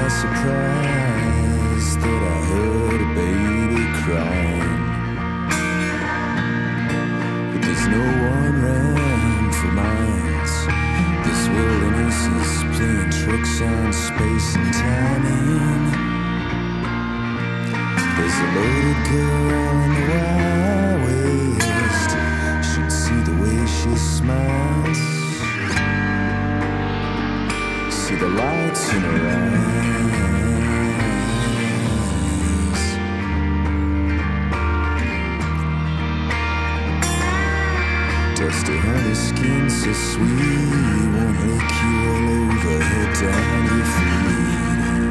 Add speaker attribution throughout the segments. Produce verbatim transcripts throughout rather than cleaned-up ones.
Speaker 1: by surprise that I heard a baby crying. But there's no one round for miles. This wilderness is playing tricks on space and timing. There's a loaded girl in the Wild West. Should see the way she smiles. See the lights in her eyes. Dusty honey skin so sweet, won't lick you all over, head down your feet.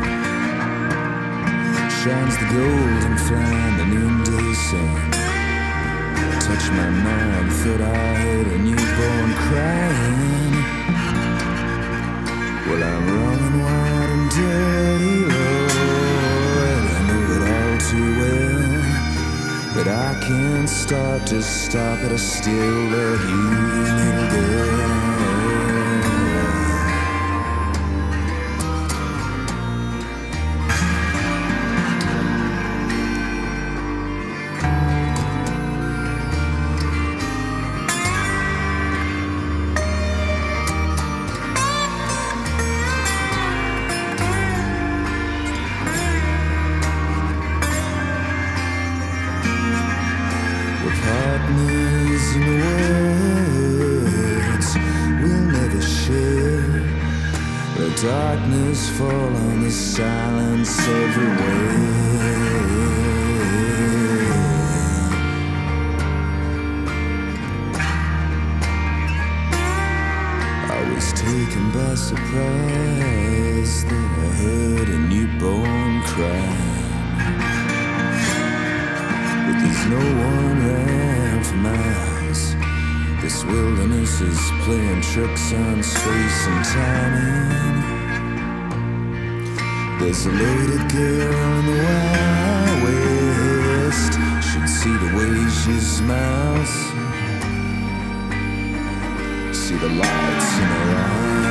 Speaker 1: Shines the golden fly in the noonday sun. Touch my mind, thought I heard a newborn crying. Well, I'm running wide and dirty, Lord. I know it all too well, but I can't start to stop it. I still love you, little girl. Partners in the words we'll never share. The darkness fall on the silence everywhere. I was taken by surprise that I heard a newborn cry. But there's no one round for miles. This wilderness is playing tricks on space and timing. There's a loaded girl in the Wild West. Should see the way she smiles. See the lights in her eyes.